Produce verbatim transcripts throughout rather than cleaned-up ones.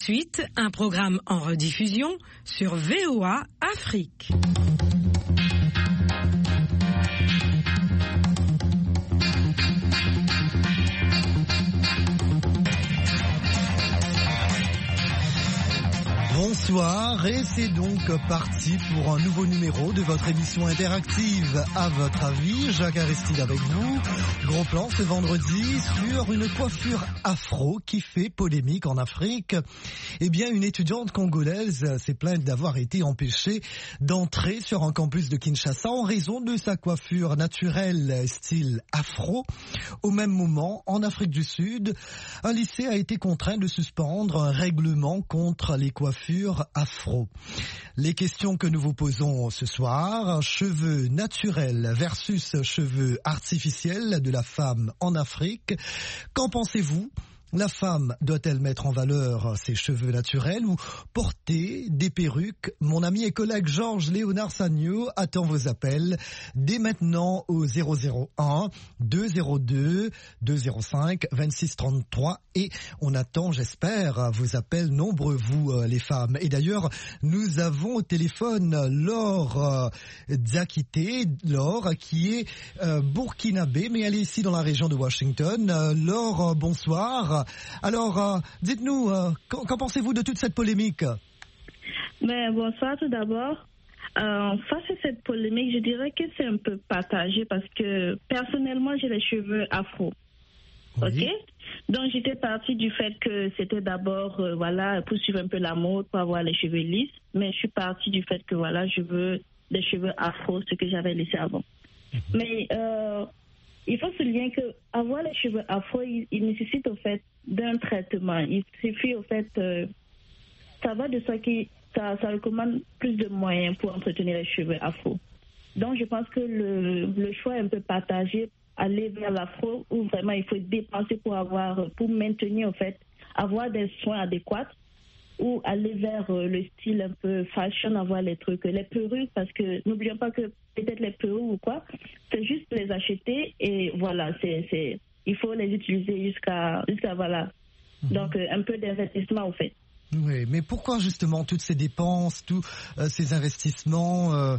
Suite, un programme en rediffusion sur V O A Afrique. Bonsoir, et c'est donc parti pour un nouveau numéro de votre émission interactive À votre avis. Jacques Aristide avec vous. Gros plan ce vendredi sur une coiffure afro qui fait polémique en Afrique. Eh bien, une étudiante congolaise s'est plainte d'avoir été empêchée d'entrer sur un campus de Kinshasa en raison de sa coiffure naturelle style afro. Au même moment, en Afrique du Sud, un lycée a été contraint de suspendre un règlement contre les coiffures afro. Les questions que nous vous posons ce soir, cheveux naturels versus cheveux artificiels de la femme en Afrique. Qu'en pensez-vous ? La femme doit-elle mettre en valeur ses cheveux naturels ou porter des perruques ? Mon ami et collègue Georges Léonard Sagno attend vos appels dès maintenant au zéro zéro un deux zéro deux deux zéro cinq vingt-six trente-trois et on attend, j'espère, vos appels nombreux, vous les femmes. Et d'ailleurs, nous avons au téléphone Laure Diakité, Laure qui est euh, burkinabé, mais elle est ici dans la région de Washington. Euh, Laure, bonsoir. Alors, euh, dites-nous, euh, qu'en, qu'en pensez-vous de toute cette polémique ? Mais bonsoir tout d'abord. Euh, face à cette polémique, je dirais que c'est un peu partagé parce que personnellement, j'ai les cheveux afro. Oui. Ok ? Donc, j'étais partie du fait que c'était d'abord, euh, voilà, pour suivre un peu la mode, pour avoir les cheveux lisses. Mais je suis partie du fait que, voilà, je veux des cheveux afro, ce que j'avais laissé avant. Mm-hmm. Mais euh, il faut souligner que avoir les cheveux afro, il, il nécessite au fait d'un traitement. Il suffit au fait, euh, ça va de ça qui, ça, ça recommande plus de moyens pour entretenir les cheveux afro. Donc je pense que le, le choix est un peu partagé, aller vers l'afro où vraiment il faut dépenser pour avoir, pour maintenir au fait, avoir des soins adéquats, ou aller vers euh, le style un peu fashion, avoir les trucs, les perruques, parce que n'oublions pas que peut-être les perruques ou quoi, c'est juste les acheter et voilà, c'est, c'est, il faut les utiliser jusqu'à, jusqu'à voilà. Mm-hmm. Donc euh, un peu d'investissement au fait. Oui, mais pourquoi justement toutes ces dépenses, tous euh, ces investissements euh...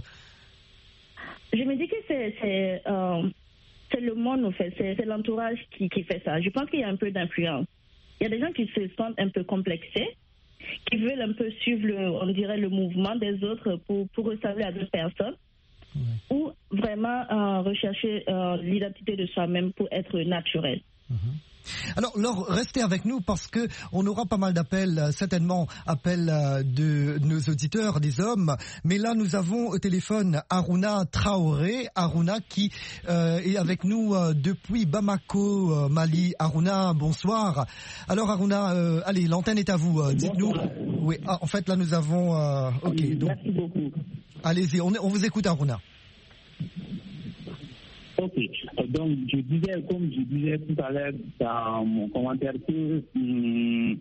Je me dis que c'est, c'est, euh, c'est le monde au fait, c'est, c'est l'entourage qui, qui fait ça. Je pense qu'il y a un peu d'influence. Il y a des gens qui se sentent un peu complexés, qui veulent un peu suivre, le, on dirait, le mouvement des autres pour, pour ressembler à d'autres personnes, oui. Ou vraiment euh, rechercher euh, l'identité de soi-même pour être naturel. Mm-hmm. Alors, Laure, restez avec nous parce que on aura pas mal d'appels, certainement appels de nos auditeurs, des hommes. Mais là, nous avons au téléphone Aruna Traoré, Aruna qui euh, est avec nous euh, depuis Bamako, euh, Mali. Aruna, bonsoir. Alors, Aruna, euh, allez, l'antenne est à vous. Euh, dites-nous. Oui, ah, en fait, là, nous avons. Euh, ok. Oui, donc, merci beaucoup. Allez-y, on, on vous écoute, Aruna. Ok, donc je disais, comme je disais tout à l'heure dans mon commentaire, que hum,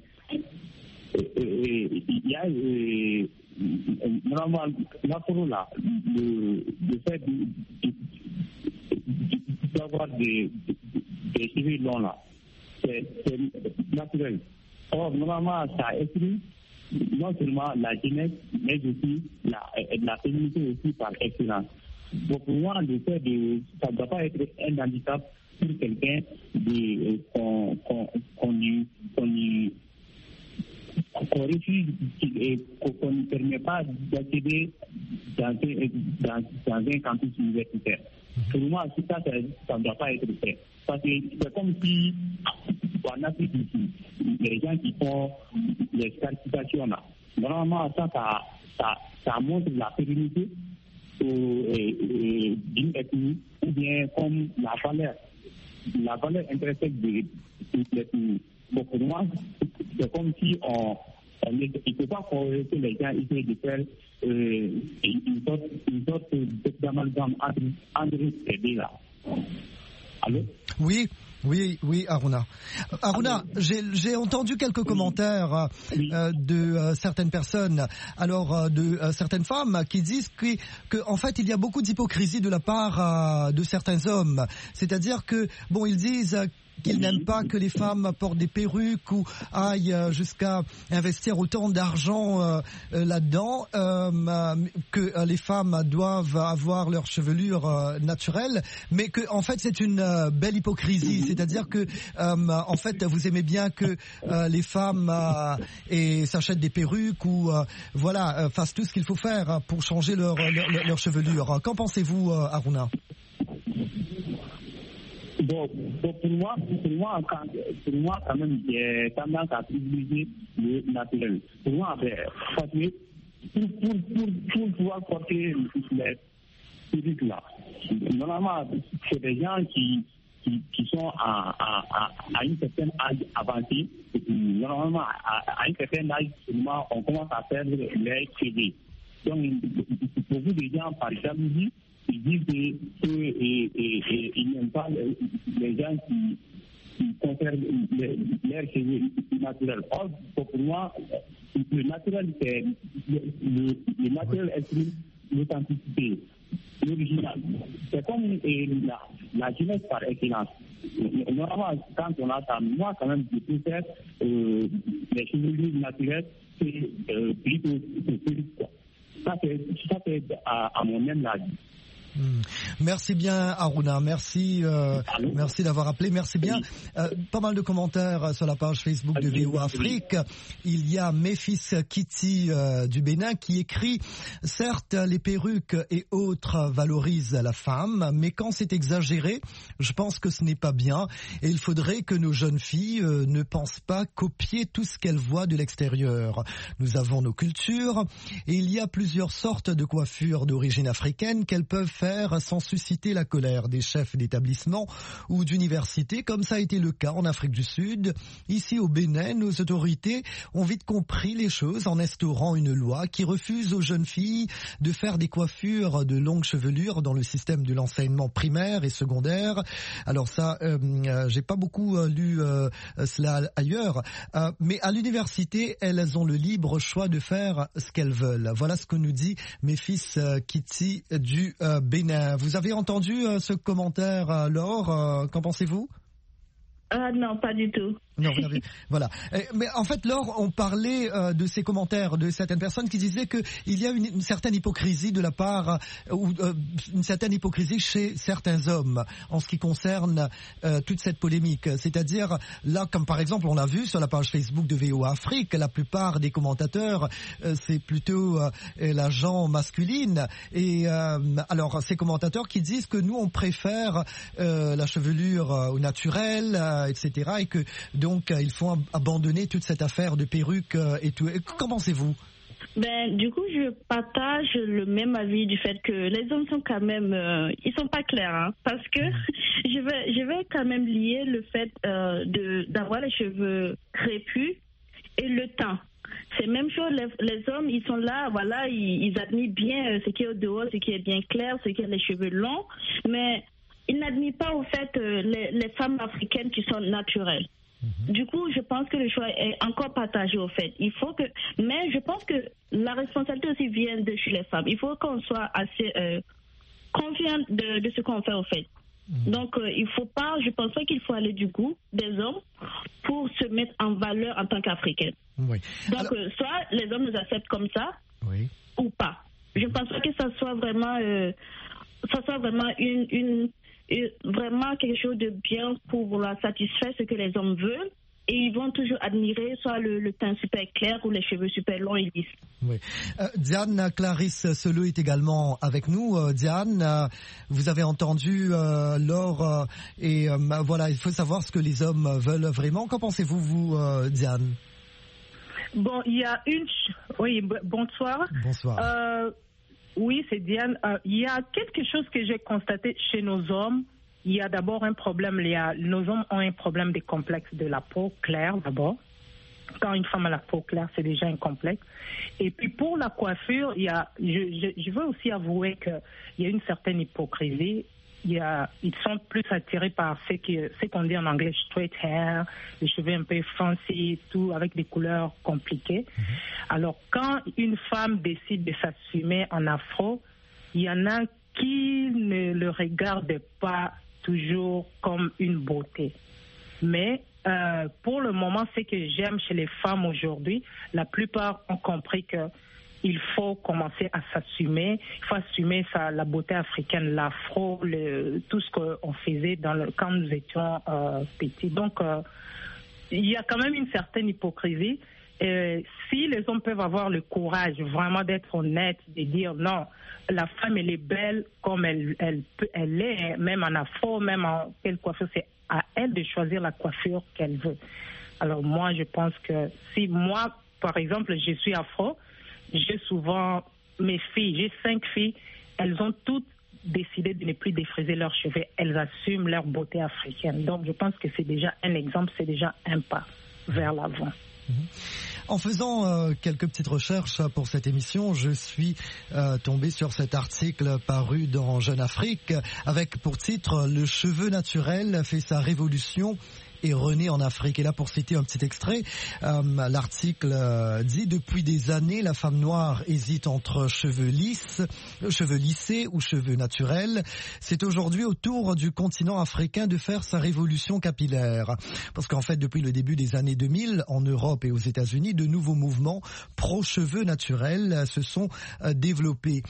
il y a euh, normalement l'afro là, le, le fait de, de, de, d'avoir des, des cheveux longs là, c'est, c'est naturel. Or, normalement, ça exclut non seulement la jeunesse, mais aussi la, la féminité aussi par excellence. Donc pour moi, le fait de, ça ne doit pas être un handicap pour quelqu'un de, qu'on, qu'on, qu'on lui, qu'on lui, qu'on refuse et qu'on ne permet pas d'accéder dans un, dans, dans un campus universitaire. Pour moi, ça, ça, ça ne doit pas être fait. Parce que c'est comme si, en Afrique ici, les gens qui font les certifications là, normalement, ça, ça, ça, ça montre la féminité d'une ethnie, ou bien comme la valeur, la valeur intrinsèque de l'ethnie. Donc pour moi, c'est comme si on, on il ne faut pas que les gens essayent de faire euh, une sorte, une sorte d'amalgame entre, entre ces deux-là. Allô? Oui. Oui, oui, Aruna. Aruna, j'ai, j'ai entendu quelques commentaires euh, de euh, certaines personnes, alors euh, de euh, certaines femmes qui disent que, que, en fait, il y a beaucoup d'hypocrisie de la part euh, de certains hommes. C'est-à-dire que, bon, ils disent qu'ils n'aiment pas que les femmes portent des perruques ou aillent jusqu'à investir autant d'argent euh, là-dedans, euh, que les femmes doivent avoir leur chevelure euh, naturelle, mais que en fait c'est une euh, belle hypocrisie, c'est-à-dire que euh, en fait vous aimez bien que euh, les femmes euh, et s'achètent des perruques ou euh, voilà euh, fassent tout ce qu'il faut faire pour changer leur leur, leur chevelure. Qu'en pensez-vous, euh, Aruna? Bon, bon, pour moi, pour moi, quand, pour moi, quand même, j'ai tendance à privilégier le naturel. Pour moi, ben, parce que pour, pour, pour, pour pouvoir porter les perruques là, normalement, c'est des gens qui, qui, qui sont à, à, à, à une certaine âge avancée. Et puis, normalement, à, à une certaine âge, on commence à perdre les cheveux. Donc, beaucoup de gens, par exemple, ils disent qu'ils n'aiment pas les, les gens qui, qui conservent leurs cheveux naturels. Or, pour moi, le naturel, c'est le, le, le naturel exprime l'authenticité, l'original. C'est comme et la, la jeunesse par excellence. Normalement, quand on a ça, moi, quand même, je préfère euh, les cheveux naturels, c'est euh, plutôt que quoi. Ça, c'est, ça, c'est à, à mon même avis. Mmh. Merci bien, Aruna. Merci, euh, merci d'avoir appelé. Merci bien. Euh, pas mal de commentaires sur la page Facebook de V O A Afrique. Il y a Méphis Kitty euh, du Bénin qui écrit: certes, les perruques et autres valorisent la femme, mais quand c'est exagéré, je pense que ce n'est pas bien. Et il faudrait que nos jeunes filles euh, ne pensent pas copier tout ce qu'elles voient de l'extérieur. Nous avons nos cultures et il y a plusieurs sortes de coiffures d'origine africaine qu'elles peuvent faire sans susciter la colère des chefs d'établissement ou d'université, comme ça a été le cas en Afrique du Sud. Ici au Bénin, nos autorités ont vite compris les choses en instaurant une loi qui refuse aux jeunes filles de faire des coiffures de longue chevelure dans le système de l'enseignement primaire et secondaire. Alors ça, euh, euh, j'ai pas beaucoup euh, lu euh, cela ailleurs, euh, mais à l'université, elles ont le libre choix de faire ce qu'elles veulent. Voilà ce que nous dit Méphis euh, Kitty du euh, Bénin. Vous avez entendu euh, ce commentaire, euh, Laure, euh, qu'en pensez-vous? Ah non, pas du tout. Non, vous avez, voilà. Mais en fait, Laure, on parlait euh, de ces commentaires de certaines personnes qui disaient que il y a une, une certaine hypocrisie de la part, euh, ou euh, une certaine hypocrisie chez certains hommes en ce qui concerne euh, toute cette polémique. C'est-à-dire, là, comme par exemple, on l'a vu sur la page Facebook de V O A Afrique, la plupart des commentateurs, euh, c'est plutôt euh, la gent masculine. Et euh, alors, ces commentateurs qui disent que nous, on préfère euh, la chevelure euh, naturelle, euh, et cetera, et que donc, il faut abandonner toute cette affaire de perruques et tout. Qu'en pensez-vous? Ben, du coup, je partage le même avis du fait que les hommes sont quand même, euh, ils sont pas clairs, hein, parce que je vais, je vais quand même lier le fait euh, de d'avoir les cheveux crépus et le temps. C'est même chose, les, les hommes, ils sont là, voilà, ils, ils admirent bien ce qui est au dehors, ce qui est bien clair, ce qui a les cheveux longs, mais ils n'admirent pas au fait euh, les, les femmes africaines qui sont naturelles. Du coup, je pense que le choix est encore partagé au fait. Il faut que, mais je pense que la responsabilité aussi vient de chez les femmes. Il faut qu'on soit assez euh, confiant de, de ce qu'on fait au fait. Mmh. Donc, euh, il faut pas, je pense pas qu'il faut aller du goût des hommes pour se mettre en valeur en tant qu'Africaine. Oui. Donc, Alors... euh, soit les hommes nous acceptent comme ça, oui, ou pas. Je ne pense pas que ça soit vraiment, euh, ça soit vraiment une, une vraiment quelque chose de bien pour vouloir satisfaire ce que les hommes veulent, et ils vont toujours admirer soit le, le teint super clair ou les cheveux super longs et lisses. Oui. Euh, Diane Clarisse Seleux est également avec nous. Euh, Diane, euh, vous avez entendu euh, Laure, euh, et euh, voilà, il faut savoir ce que les hommes veulent vraiment. Qu'en pensez-vous, vous, euh, Diane? Bon, il y a une... Oui, bonsoir. Bonsoir. Euh, Oui, c'est Diane. Euh, il y a quelque chose que j'ai constaté chez nos hommes. Il y a d'abord un problème. Il y a, nos hommes ont un problème de complexe de la peau claire d'abord. Quand une femme a la peau claire, c'est déjà un complexe. Et puis pour la coiffure, il y a, je, je, je veux aussi avouer qu'il y a une certaine hypocrisie. Il y a, ils sont plus attirés par ce, qui, ce qu'on dit en anglais straight hair, les cheveux un peu fancy, tout avec des couleurs compliquées. Mm-hmm. Alors quand une femme décide de s'assumer en afro, il y en a qui ne le regardent pas toujours comme une beauté. Mais euh, pour le moment, ce que j'aime chez les femmes aujourd'hui, la plupart ont compris que il faut commencer à s'assumer. Il faut assumer ça, la beauté africaine, l'afro, le, tout ce qu'on faisait dans le, quand nous étions euh, petits. Donc, euh, il y a quand même une certaine hypocrisie. Et si les hommes peuvent avoir le courage vraiment d'être honnêtes, de dire non, la femme elle est belle comme elle, elle, elle est, même en afro, même en quelle coiffure, c'est à elle de choisir la coiffure qu'elle veut. Alors moi, je pense que si moi, par exemple, je suis afro, j'ai souvent mes filles, j'ai cinq filles, elles ont toutes décidé de ne plus défriser leurs cheveux, elles assument leur beauté africaine. Donc je pense que c'est déjà un exemple, c'est déjà un pas vers l'avant. En faisant euh, quelques petites recherches pour cette émission, je suis euh, tombé sur cet article paru dans Jeune Afrique avec pour titre « Le cheveu naturel fait sa révolution ». Et rené en Afrique. Et là, pour citer un petit extrait, euh, l'article euh, dit « Depuis des années, la femme noire hésite entre cheveux lisses, cheveux lissés ou cheveux naturels. C'est aujourd'hui au tour du continent africain de faire sa révolution capillaire. » Parce qu'en fait, depuis le début des années deux mille, en Europe et aux États-Unis, de nouveaux mouvements pro-cheveux naturels se sont euh, développés.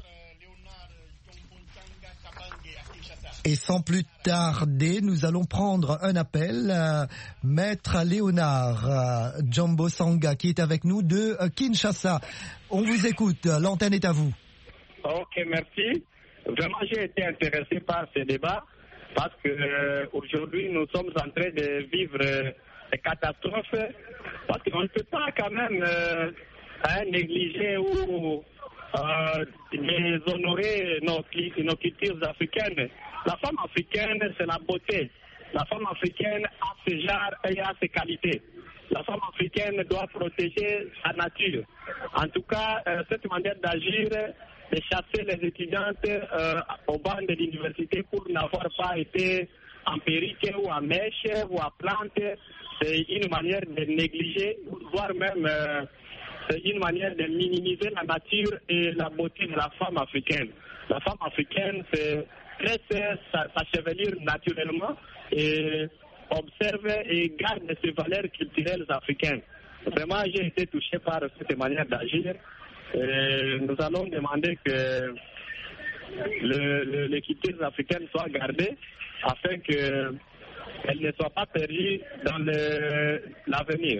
Et sans plus tarder, nous allons prendre un appel. Euh, Maître Léonard euh, Jumbo Sanga, qui est avec nous de euh, Kinshasa. On vous écoute, l'antenne est à vous. Ok, merci. Vraiment, j'ai été intéressé par ce débat parce que euh, aujourd'hui, nous sommes en train de vivre euh, des catastrophes parce qu'on ne peut pas quand même euh, hein, négliger ou euh, déshonorer nos, nos cultures africaines. La femme africaine, c'est la beauté. La femme africaine a ses genres et a ses qualités. La femme africaine doit protéger sa nature. En tout cas, euh, cette manière d'agir, de chasser les étudiantes euh, au banc de l'université pour n'avoir pas été en perruque ou en mèche ou en plante, c'est une manière de négliger, voire même euh, c'est une manière de minimiser la nature et la beauté de la femme africaine. La femme africaine, c'est laisse sa, sa chevelure naturellement et observe et garde ses valeurs culturelles africaines. Vraiment, j'ai été touché par cette manière d'agir. Et nous allons demander que le, le, les cultures africaines soient gardées afin qu'elles ne soient pas perdues dans le, l'avenir.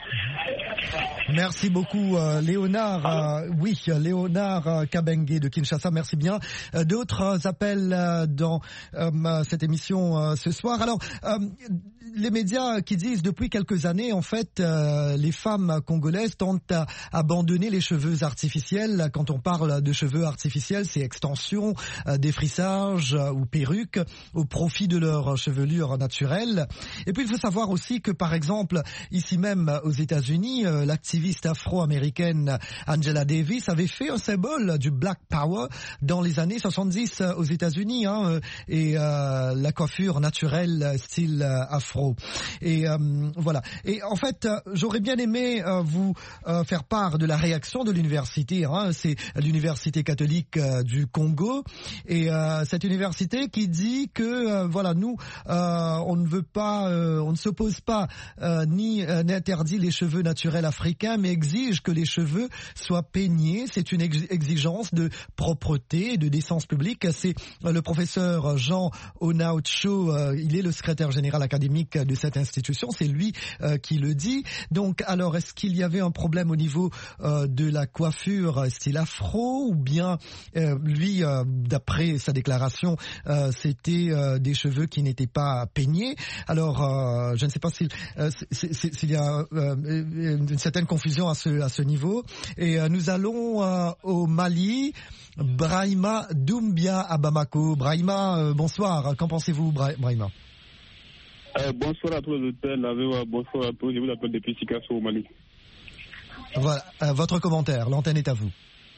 Merci beaucoup euh, Léonard. Euh, oui, Léonard euh, Kabengue de Kinshasa, merci bien. Euh, d'autres appels euh, dans euh, cette émission euh, ce soir. Alors, euh, les médias qui disent depuis quelques années, en fait, euh, les femmes congolaises tentent à abandonner les cheveux artificiels. Quand on parle de cheveux artificiels, c'est extension, euh, défrissage euh, ou perruque au profit de leur chevelure naturelle. Et puis, il faut savoir aussi que, par exemple, ici même aux États-Unis, euh, l'activiste afro-américaine Angela Davis avait fait un symbole du Black Power dans les années soixante-dix euh, aux États-Unis, hein, et euh, la coiffure naturelle style euh, afro. Et euh, voilà. Et en fait, euh, j'aurais bien aimé euh, vous euh, faire part de la réaction de l'université. Hein, c'est l'université catholique euh, du Congo, et euh, cette université qui dit que euh, voilà, nous, euh, on ne veut pas, euh, on ne s'oppose pas euh, ni euh, n'interdit les cheveux naturels africains, mais exige que les cheveux soient peignés. C'est une ex- exigence de propreté et de décence publique. C'est euh, le professeur Jean Onaucho, euh, il est le secrétaire général académique de cette institution, c'est lui euh, qui le dit. Donc, alors, est-ce qu'il y avait un problème au niveau euh, de la coiffure style afro, ou bien euh, lui, euh, d'après sa déclaration, euh, c'était euh, des cheveux qui n'étaient pas peignés? Alors, euh, je ne sais pas s'il, euh, s'il, s'il y a euh, une certaine confusion à ce, à ce niveau. Et euh, nous allons euh, au Mali. Brahima Doumbia à Bamako. Brahima, euh, bonsoir. Qu'en pensez-vous, Bra- Brahima? Euh, bonsoir à tous les auditeurs, bonsoir à tous, je vous appelle depuis Sikasso au Mali. Voilà, euh, votre commentaire, l'antenne est à vous.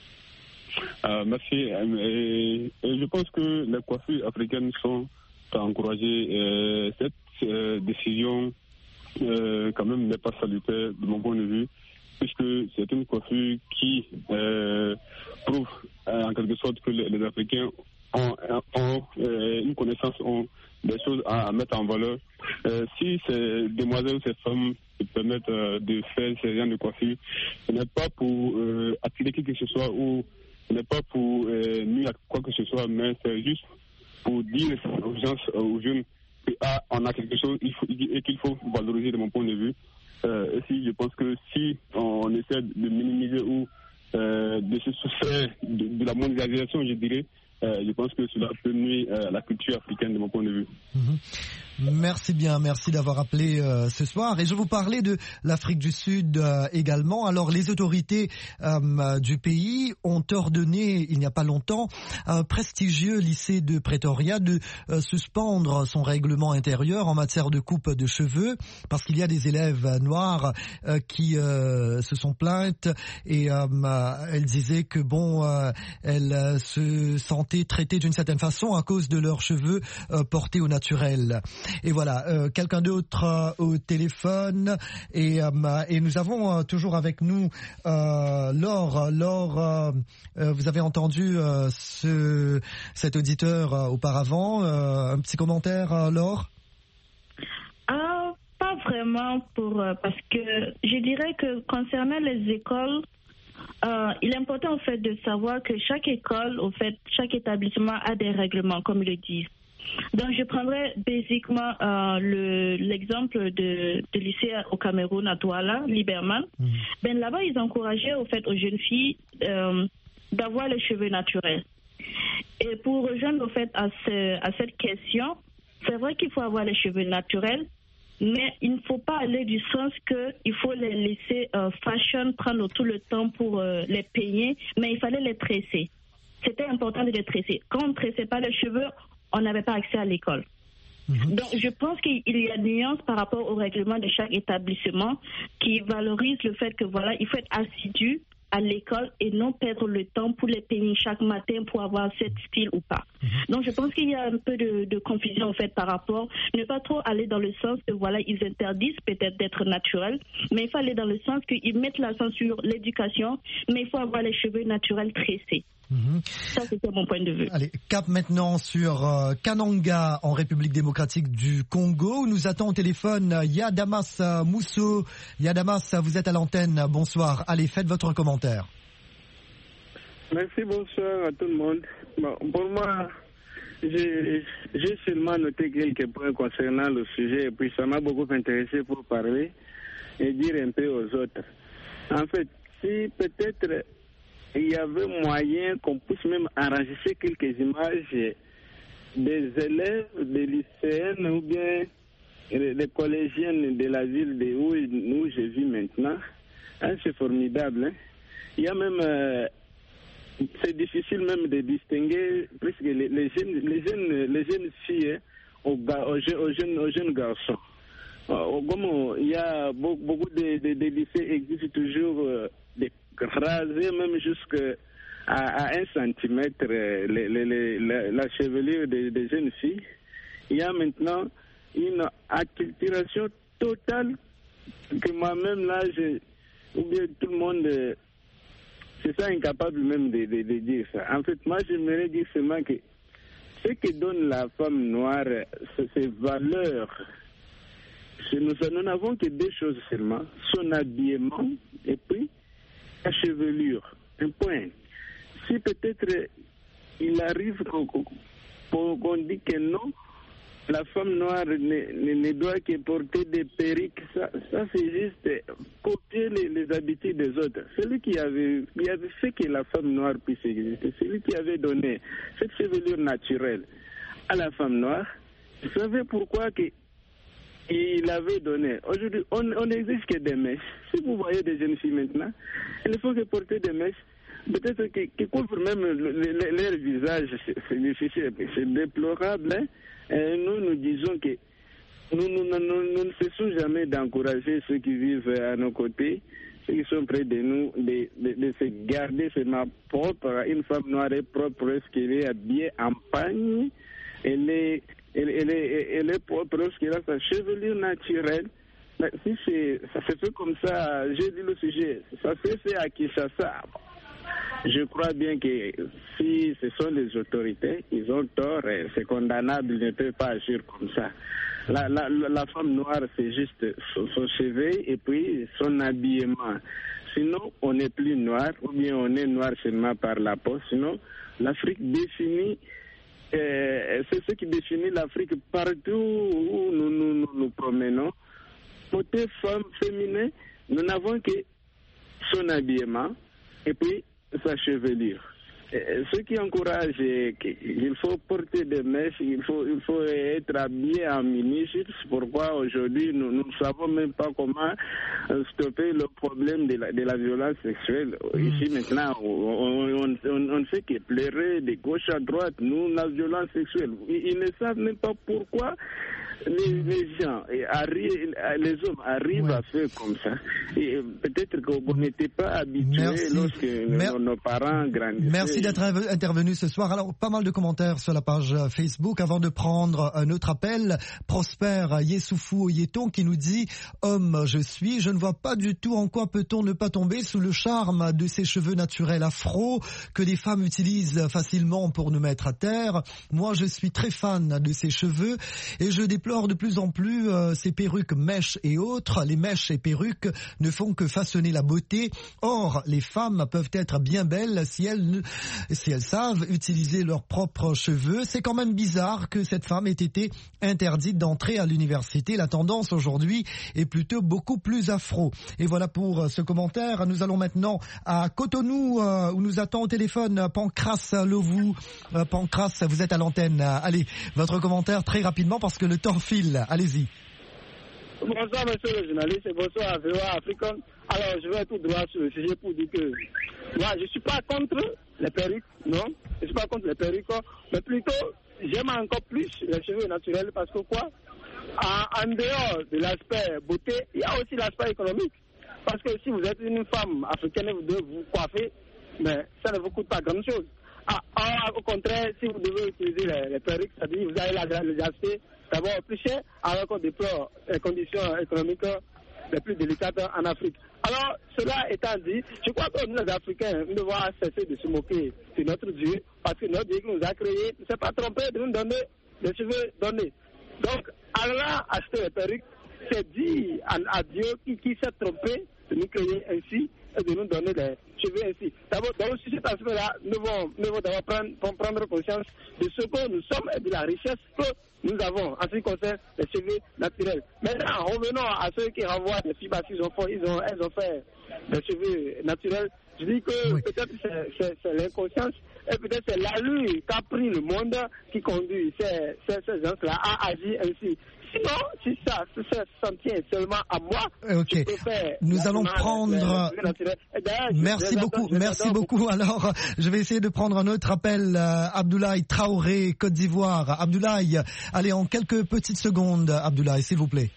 Euh, merci. Et, et je pense que les coiffures africaines sont à encourager. Euh, cette euh, décision, euh, quand même, n'est pas salutaire de mon point de vue, puisque c'est une coiffure qui euh, prouve euh, en quelque sorte que les, les Africains ont, ont euh, une connaissance, ont des choses à, à mettre en valeur. Euh, si ces demoiselles ou ces femmes se permettent euh, de faire ces gens de coiffure, ce n'est pas pour euh, attirer qui que ce soit ou ce n'est pas pour euh, nuire à quoi que ce soit, mais c'est juste pour dire aux gens, aux jeunes, qu'on ah, a quelque chose il faut, et qu'il faut valoriser de mon point de vue. Euh, et si je pense que si on, on essaie de minimiser ou euh, de se soustraire de, de la mondialisation, je dirais, euh, je pense que cela peut nuire euh, à la culture africaine de mon point de vue. Mmh. Merci bien, merci d'avoir appelé euh, ce soir. Et je vous parlais de l'Afrique du Sud euh, également. Alors les autorités euh, du pays ont ordonné, il n'y a pas longtemps, à un prestigieux lycée de Pretoria de euh, suspendre son règlement intérieur en matière de coupe de cheveux parce qu'il y a des élèves noirs euh, qui euh, se sont plaintes et euh, elles disaient que bon, euh, elles se sentaient traitées d'une certaine façon à cause de leurs cheveux euh, portés au naturel. Et voilà, euh, quelqu'un d'autre euh, au téléphone et, euh, et nous avons euh, toujours avec nous euh, Laure. Laure, euh, euh, vous avez entendu euh, ce, cet auditeur euh, auparavant. Euh, un petit commentaire, euh, Laure? Ah, pas vraiment, pour euh, parce que je dirais que concernant les écoles, euh, il est important en fait de savoir que chaque école, au fait, chaque établissement a des règlements, comme ils le disent. Donc, je prendrais basiquement euh, le, l'exemple de, de lycée au Cameroun, à Douala, Liberman. Mmh. Ben, là-bas, ils encourageaient au fait aux jeunes filles euh, d'avoir les cheveux naturels. Et pour rejoindre au fait à, ce, à cette question, c'est vrai qu'il faut avoir les cheveux naturels, mais il ne faut pas aller du sens qu'il faut les laisser euh, fashion, prendre tout le temps pour euh, les peigner, mais il fallait les tresser. C'était important de les tresser. Quand on ne tressait pas les cheveux, on n'avait pas accès à l'école. Mmh. Donc, je pense qu'il y a des nuances par rapport au règlement de chaque établissement qui valorise le fait que, voilà, il faut être assidu à l'école et non perdre le temps pour les peigner chaque matin pour avoir ce style ou pas. Mmh. Donc, je pense qu'il y a un peu de, de confusion, en fait, par rapport, ne pas trop aller dans le sens que, voilà, ils interdisent peut-être d'être naturels, mais il faut aller dans le sens qu'ils mettent l'accent sur l'éducation, mais il faut avoir les cheveux naturels tressés. Mmh. Ça, c'était mon point de vue. Allez, cap maintenant sur euh, Kananga, en République démocratique du Congo, où nous attend au téléphone Yadamas euh, Mousso. Yadamas, vous êtes à l'antenne. Bonsoir. Allez, faites votre commentaire. Merci, bonsoir à tout le monde. Bon, pour moi, j'ai, j'ai seulement noté quelques points concernant le sujet, et puis ça m'a beaucoup intéressé pour parler et dire un peu aux autres. En fait, si peut-être il y avait moyen qu'on puisse même enregistrer quelques images des élèves, des lycéennes ou bien des collégiennes de la ville de où, où je vis maintenant. Hein, c'est formidable. Hein. Il y a même, euh, c'est difficile même de distinguer presque les, les, jeunes, les, jeunes, les jeunes filles hein, aux, aux, aux, jeunes, aux jeunes garçons. Euh, comme il y a beaucoup, beaucoup de, de, de lycées existent toujours euh, des raser même jusqu'à à un centimètre les, les, les, la, la chevelure des, des jeunes filles. Il y a maintenant une acculturation totale que moi-même là, je, ou bien tout le monde, c'est ça incapable même de, de, de dire ça. En fait, moi j'aimerais dire seulement que ce que donne la femme noire, c'est ses valeurs. Nous, nous n'avons que deux choses seulement, son habillement et puis la chevelure, un point. Si peut-être il arrive qu'on, qu'on dit que non, la femme noire ne, ne, ne doit que porter des perruques, ça, ça c'est juste copier les, les habitudes des autres. Celui qui avait, qui avait fait que la femme noire puisse exister, celui qui avait donné cette chevelure naturelle à la femme noire, vous savez pourquoi que il avait donné. Aujourd'hui, on, on n'exige que des mèches. Si vous voyez des jeunes filles maintenant, il ne faut que porter des mèches. Peut-être qui, qui couvrent même le, le, le, leur visage. C'est, c'est difficile, c'est déplorable. Hein? Et nous, nous disons que nous, nous, nous, nous, nous ne cessons jamais d'encourager ceux qui vivent à nos côtés, ceux qui sont près de nous, de, de, de se garder seulement propre. Une femme noire est propre parce qu'elle est habillée en pagne. Elle est Elle, elle, est, elle est propre lorsqu'elle a sa chevelure naturelle. Mais si c'est, ça se fait comme ça, j'ai dit le sujet, ça se fait à Kinshasa. je crois bien que si ce sont les autorités, ils ont tort, c'est condamnable, ils ne peuvent pas agir comme ça. La, la, la femme noire, c'est juste son, son cheveu et puis son habillement. Sinon, on n'est plus noir, ou bien on est noir seulement par la peau. Sinon, l'Afrique définit, euh, c'est ce qui définit l'Afrique partout où nous nous, nous, nous promenons. Côté femme féminin, nous n'avons que son habillement et puis sa chevelure. Ce qui encourage, il faut porter des mèches, il faut, il faut être habillé en ministre. C'est pourquoi aujourd'hui nous ne savons même pas comment stopper le problème de la, de la violence sexuelle. Mmh. Ici maintenant, on, on, on, on ne fait que pleurer de gauche à droite, nous, la violence sexuelle. Ils, ils ne savent même pas pourquoi les, les gens, arrivent, les hommes arrivent ouais. à faire comme ça. Et peut-être qu'on n'était pas habitués Merci. lorsque Mer- nos, nos parents grandissaient. Merci d'être intervenu ce soir. Alors, pas mal de commentaires sur la page Facebook. Avant de prendre un autre appel, Prosper Yessoufou Yeton qui nous dit « Homme, je suis, je ne vois pas du tout en quoi peut-on ne pas tomber sous le charme de ces cheveux naturels afro que les femmes utilisent facilement pour nous mettre à terre. Moi, je suis très fan de ces cheveux et je déplore de plus en plus euh, ces perruques mèches et autres. Les mèches et perruques ne font que façonner la beauté. Or, les femmes peuvent être bien belles si elles, si elles savent utiliser leurs propres cheveux. C'est quand même bizarre que cette femme ait été interdite d'entrer à l'université. La tendance aujourd'hui est plutôt beaucoup plus afro. Et voilà pour ce commentaire. Nous allons maintenant à Cotonou euh, où nous attend au téléphone Pancras Lovou. Euh, Pancras, vous êtes à l'antenne. Allez, votre commentaire très rapidement parce que le temps file. Allez-y. Bonsoir, monsieur le journaliste, et bonsoir à V O A Africaine. Alors, je vais tout droit sur le sujet pour dire que moi, je ne suis pas contre les perruques, non. Je ne suis pas contre les perruques, mais plutôt, j'aime encore plus les cheveux naturels parce que quoi, en, en dehors de l'aspect beauté, il y a aussi l'aspect économique. Parce que si vous êtes une femme africaine et vous devez vous coiffer, mais ça ne vous coûte pas grand-chose. Ah, ah, au contraire, si vous devez utiliser les, les perruques, c'est-à-dire vous allez les acheter d'abord plus cher, alors qu'on déplore les conditions économiques les plus délicates en Afrique. Alors, cela étant dit, je crois que nous, les Africains, nous devons cesser de se moquer de notre Dieu, parce que notre Dieu qui nous a créés ne s'est pas trompé de nous donner des cheveux donnés. Donc, allant acheter les perruques, c'est dire à, à Dieu qui, qui s'est trompé de nous créer ainsi et de nous donner des cheveux ainsi. D'abord, dans ce cet aspect-là, nous devons, nous devons d'abord prendre, prendre conscience de ce que nous sommes et de la richesse que nous avons en ce qui concerne les cheveux naturels. Maintenant, revenons à ceux qui renvoient des filles parce qu'ils ont fait, ils ont, elles ont fait des cheveux naturels. Je dis que oui. peut-être c'est, c'est, c'est l'inconscience et peut-être c'est l'allure qu'a pris le monde qui conduit ces, ces, ces gens-là à agir ainsi. Sinon, si ça, si ça s'en tient seulement à moi, okay. je peux faire nous allons prendre. Merci beaucoup, merci beaucoup. Alors, je vais essayer de prendre un autre appel. Euh, Abdoulaye Traoré, Côte d'Ivoire. Abdoulaye, allez en quelques petites secondes. Abdoulaye, s'il vous plaît.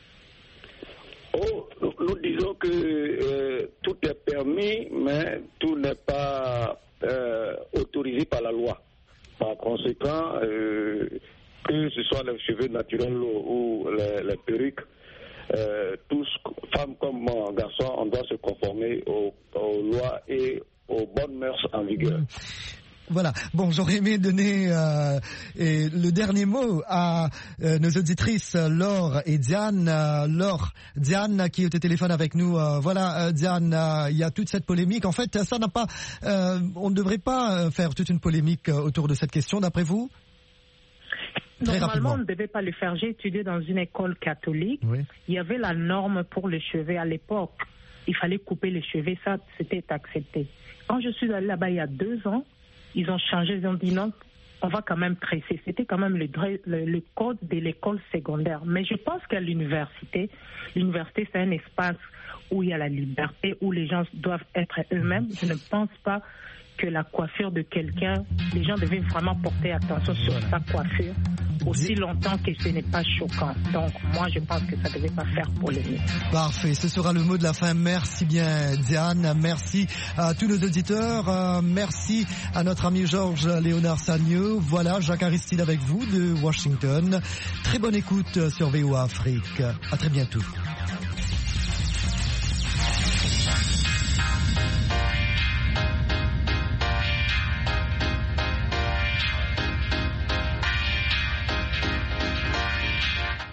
Oh, nous disons que euh, tout est permis, mais tout n'est pas euh, autorisé par la loi. Par conséquent. Euh, que ce soit les cheveux naturels ou, ou les, les perruques, euh, tous, femmes comme garçons, on doit se conformer aux, aux lois et aux bonnes mœurs en vigueur. Voilà. Bon, j'aurais aimé donner euh, et le dernier mot à euh, nos auditrices Laure et Diane. Euh, Laure, Diane qui est au téléphone avec nous. Euh, voilà, euh, Diane, euh, il y a toute cette polémique. En fait, ça n'a pas. Euh, on ne devrait pas faire toute une polémique autour de cette question, d'après vous? Très Normalement, rapidement. On ne devait pas le faire. J'ai étudié dans une école catholique. Oui. Il y avait la norme pour les cheveux à l'époque. Il fallait couper les cheveux, ça, c'était accepté. Quand je suis allée là-bas il y a deux ans, ils ont changé, ils ont dit non, on va quand même tresser. C'était quand même le, le, le code de l'école secondaire. Mais je pense qu'à l'université, l'université, c'est un espace où il y a la liberté, où les gens doivent être eux-mêmes. Je ne pense pas que la coiffure de quelqu'un, les gens devaient vraiment porter attention sur voilà. sa coiffure aussi longtemps que ce n'est pas choquant. Donc moi je pense que ça ne devait pas faire polémique. Parfait, ce sera le mot de la fin. Merci bien Diane, merci à tous nos auditeurs, euh, merci à notre ami Georges Léonard Sagno. Voilà, Jacques Aristide avec vous de Washington. Très bonne écoute sur V O A Afrique. À très bientôt.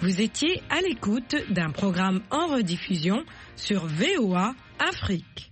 Vous étiez à l'écoute d'un programme en rediffusion sur V O A Afrique.